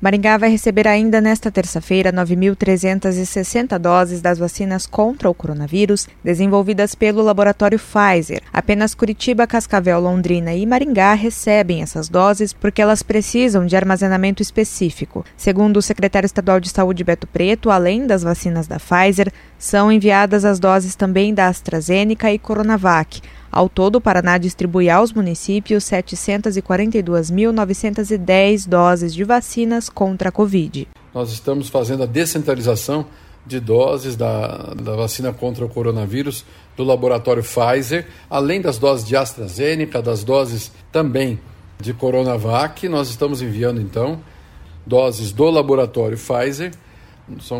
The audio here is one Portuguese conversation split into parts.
Maringá vai receber ainda nesta terça-feira 9.360 doses das vacinas contra o coronavírus desenvolvidas pelo laboratório Pfizer. Apenas Curitiba, Cascavel, Londrina e Maringá recebem essas doses porque elas precisam de armazenamento específico. Segundo o secretário estadual de Saúde, Beto Preto, além das vacinas da Pfizer, são enviadas as doses também da AstraZeneca e Coronavac. Ao todo, o Paraná distribui aos municípios 742.910 doses de vacinas contra a Covid. Nós estamos fazendo a descentralização de doses da vacina contra o coronavírus do laboratório Pfizer, além das doses de AstraZeneca, das doses também de Coronavac. Nós estamos enviando, então, doses do laboratório Pfizer. São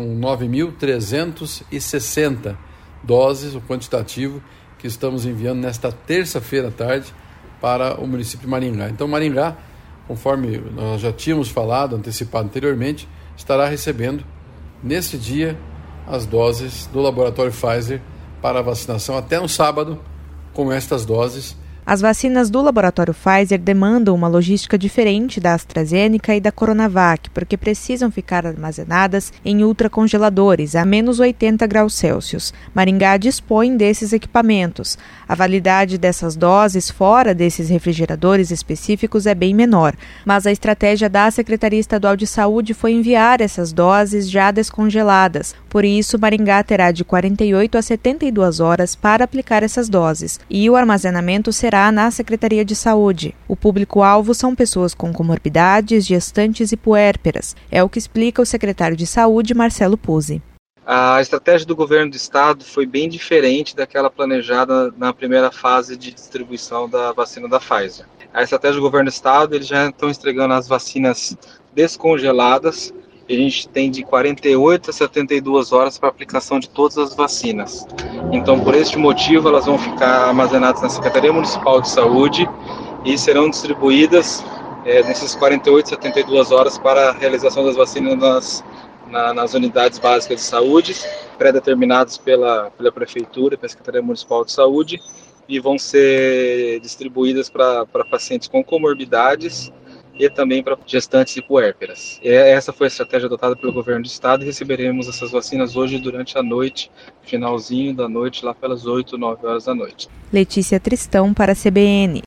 9.360 doses, o quantitativo que estamos enviando nesta terça-feira à tarde para o município de Maringá. Então, Maringá, conforme nós já tínhamos falado, antecipado anteriormente, estará recebendo, neste dia, as doses do laboratório Pfizer para a vacinação até no sábado, com estas doses. As vacinas do laboratório Pfizer demandam uma logística diferente da AstraZeneca e da Coronavac, porque precisam ficar armazenadas em ultracongeladores a menos 80 graus Celsius. Maringá dispõe desses equipamentos. A validade dessas doses fora desses refrigeradores específicos é bem menor, mas a estratégia da Secretaria Estadual de Saúde foi enviar essas doses já descongeladas. Por isso, Maringá terá de 48 a 72 horas para aplicar essas doses, e o armazenamento será na Secretaria de Saúde. O público-alvo são pessoas com comorbidades, gestantes e puérperas. É o que explica o secretário de Saúde, Marcelo Puzzi. A estratégia do governo do estado foi bem diferente daquela planejada na primeira fase de distribuição da vacina da Pfizer. A estratégia do governo do estado, eles já estão entregando as vacinas descongeladas. A gente tem de 48 a 72 horas para aplicação de todas as vacinas. Então, por este motivo, elas vão ficar armazenadas na Secretaria Municipal de Saúde e serão distribuídas nesses 48 a 72 horas para a realização das vacinas nas unidades básicas de saúde, pré-determinadas pela Prefeitura, pela Secretaria Municipal de Saúde, e vão ser distribuídas para pacientes com comorbidades e também para gestantes e puérperas. Essa foi a estratégia adotada pelo governo do estado e receberemos essas vacinas hoje durante a noite, finalzinho da noite, lá pelas 8, 9 horas da noite. Letícia Tristão para a CBN.